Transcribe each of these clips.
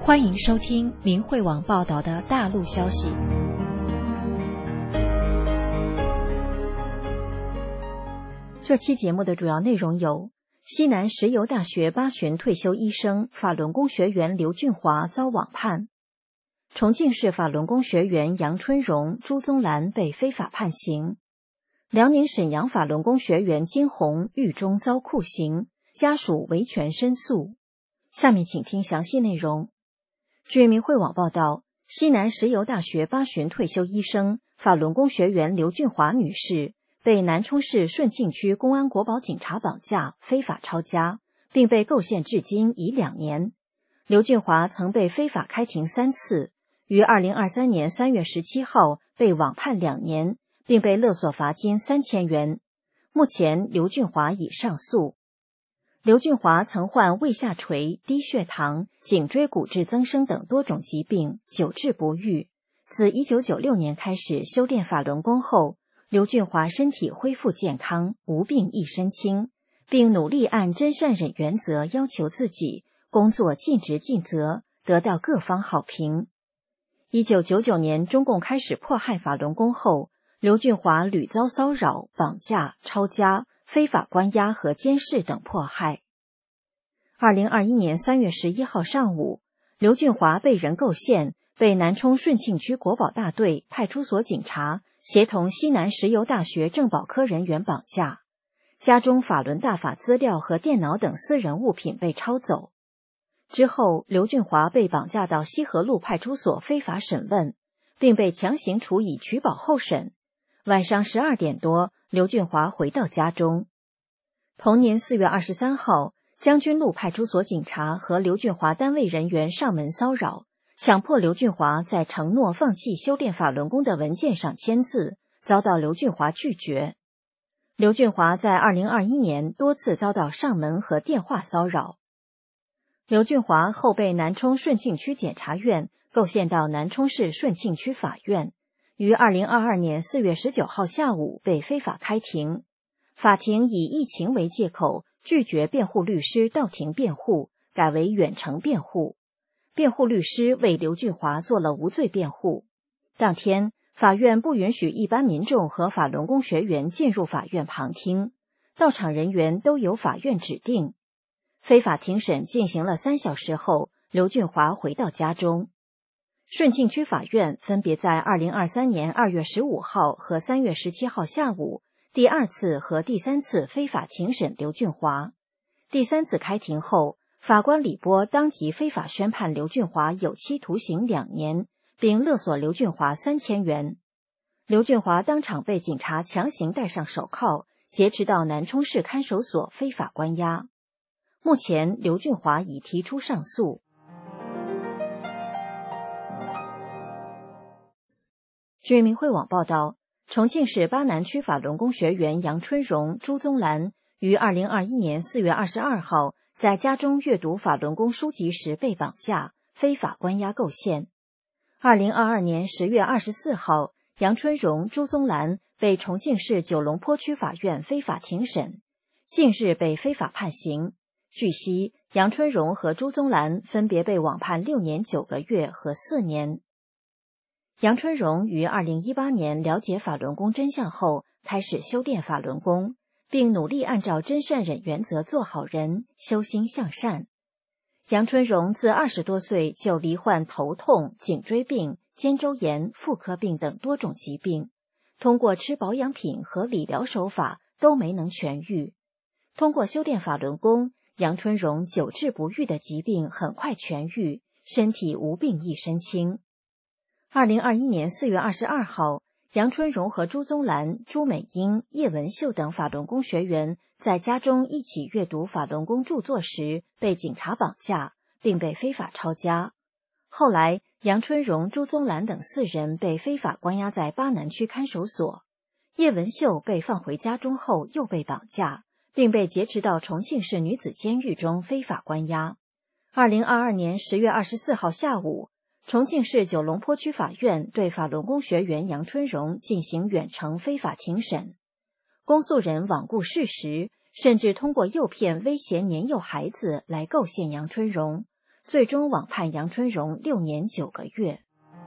欢迎收听明慧网报道的大陆消息。这期节目的主要内容有：西南石油大学8旬退休医生、法轮功学员刘俊华遭网判；重庆市法轮功学员杨春荣、朱宗兰被非法判刑；辽宁沈阳法轮功学员金红狱中遭酷刑，家属维权申诉。下面请听详细内容。据明慧网报道，西南石油大学8旬退休医生、法轮功学员刘俊华女士被南充市顺庆区公安国保警察绑架，非法抄家，并被构陷至今已2年。刘俊华曾被非法开庭3次，于2023年3月17号被网判2年，并被勒索罚金3000元。目前刘俊华已上诉。刘俊华曾患胃下垂、低血糖、颈椎骨质增生等多种疾病，久治不愈。自1996年开始修炼法轮功后，刘俊华身体恢复健康，无病一身轻，并努力按真善忍原则要求自己，工作尽职尽责，得到各方好评。1999年中共开始迫害法轮功后，刘俊华屡遭骚扰、绑架、抄家、非法关押和监视等迫害。2021年3月11号上午，刘俊华被人构陷，被南充顺庆区国保大队派出所警察协同西南石油大学政保科人员绑架，家中法轮大法资料和电脑等私人物品被抄走。之后，刘俊华被绑架到西河路派出所非法审问，并被强行处以取保候审。晚上12点多，刘俊华回到家中。同年4月23号，将军路派出所警察和刘俊华单位人员上门骚扰，强迫刘俊华在承诺放弃修炼法轮功的文件上签字，遭到刘俊华拒绝。刘俊华在2021年多次遭到上门和电话骚扰。刘俊华后被南充顺庆区检察院构陷到南充市顺庆区法院，于2022年4月19号下午被非法开庭。法庭以疫情为借口，拒绝辩护律师到庭辩护，改为远程辩护。辩护律师为刘俊华做了无罪辩护。当天，法院不允许一般民众和法轮功学员进入法院旁听，到场人员都由法院指定。非法庭审进行了3小时后，刘俊华回到家中。顺庆区法院分别在2023年2月15号和3月17号下午第2次和第3次非法庭审刘俊华。第3次开庭后，法官李波当即非法宣判刘俊华有期徒刑2年，并勒索刘俊华3000元。刘俊华当场被警察强行戴上手铐，劫持到南充市看守所非法关押。目前，刘俊华已提出上诉。据明慧网报道，重庆市巴南区法轮功学员杨春荣、朱宗兰于2021年4月22号在家中阅读法轮功书籍时被绑架，非法关押构陷。2022年10月24号，杨春荣、朱宗兰被重庆市九龙坡区法院非法庭审，近日被非法判刑。据悉，杨春荣和朱宗兰分别被网判6年9个月和4年。杨春荣于2018年了解法轮功真相后，开始修炼法轮功，并努力按照真善忍原则做好人，修心向善。杨春荣自20多岁就罹患头痛、颈椎病、肩周炎、妇科病等多种疾病，通过吃保养品和理疗手法都没能痊愈。通过修炼法轮功，杨春荣久治不愈的疾病很快痊愈，身体无病一身轻。2021年4月22号，杨春荣和朱宗兰、朱美英、叶文秀等法轮功学员在家中一起阅读法轮功著作时被警察绑架，并被非法抄家。后来，杨春荣、朱宗兰等4人被非法关押在巴南区看守所。叶文秀被放回家中后又被绑架，并被劫持到重庆市女子监狱中非法关押。2022年10月24号下午，重庆市九龙坡区法院对法轮功学员杨春荣进行远程非法庭审。公诉人罔顾事实，甚至通过诱骗威胁年幼孩子来构陷杨春荣， 最终网判杨春荣6年9个月。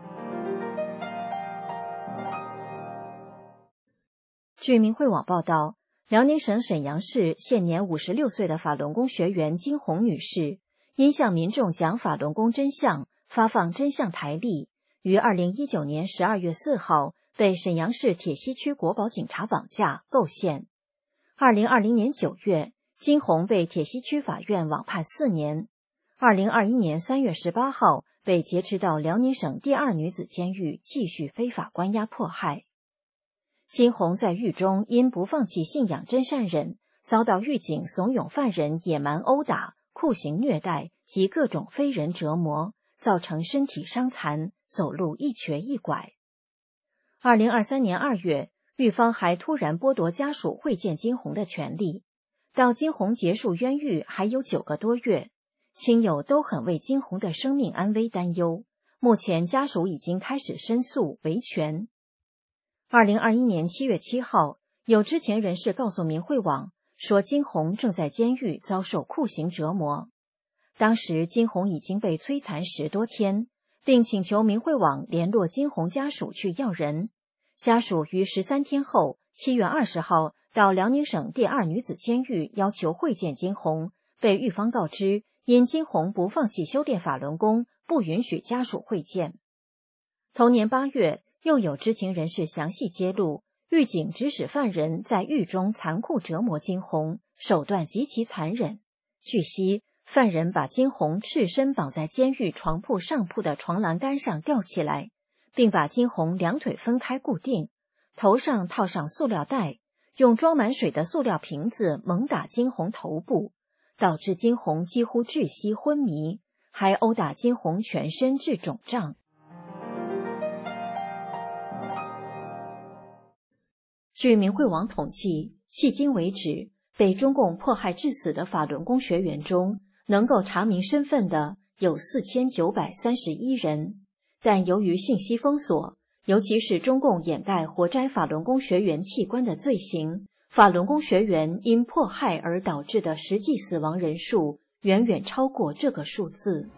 据明慧网报道，辽宁省沈阳市现年56岁的法轮功学员金红女士，因向民众讲法轮功真相，发放真相台历，于2019年12月4号被沈阳市铁西区国保警察绑架构陷。2020年9月，金红被铁西区法院网判4年。2021年3月18号被劫持到辽宁省第2女子监狱继续非法关押迫害。金红在狱中因不放弃信仰真善忍，遭到狱警怂恿犯人野蛮殴打、酷刑虐待及各种非人折磨，造成身体伤残，走路一瘸一拐。2023年2月，狱方还突然剥夺家属会见金红的权利，到金红结束冤狱还有9个多月，亲友都很为金红的生命安危担忧，目前家属已经开始申诉维权。2021年7月7号，有知情人士告诉明慧网说，金红正在监狱遭受酷刑折磨。当时金红已经被摧残10多天，并请求明慧网联络金红家属去要人。家属于13天后7月20号到辽宁省第2女子监狱要求会见金红，被狱方告知因金红不放弃修炼法轮功，不允许家属会见。同年8月，又有知情人士详细揭露，狱警指使犯人在狱中残酷折磨金红，手段极其残忍。据悉，犯人把金红赤身绑在监狱床铺上铺的床栏杆上吊起来，并把金红2腿分开固定，头上套上塑料袋，用装满水的塑料瓶子猛打金红头部，导致金红几乎窒息昏迷，还殴打金红全身致肿胀。据明慧网统计，迄今为止，被中共迫害致死的法轮功学员中，能够查明身份的有4931人，但由于信息封锁，尤其是中共掩盖活摘法轮功学员器官的罪行，法轮功学员因迫害而导致的实际死亡人数远远超过这个数字。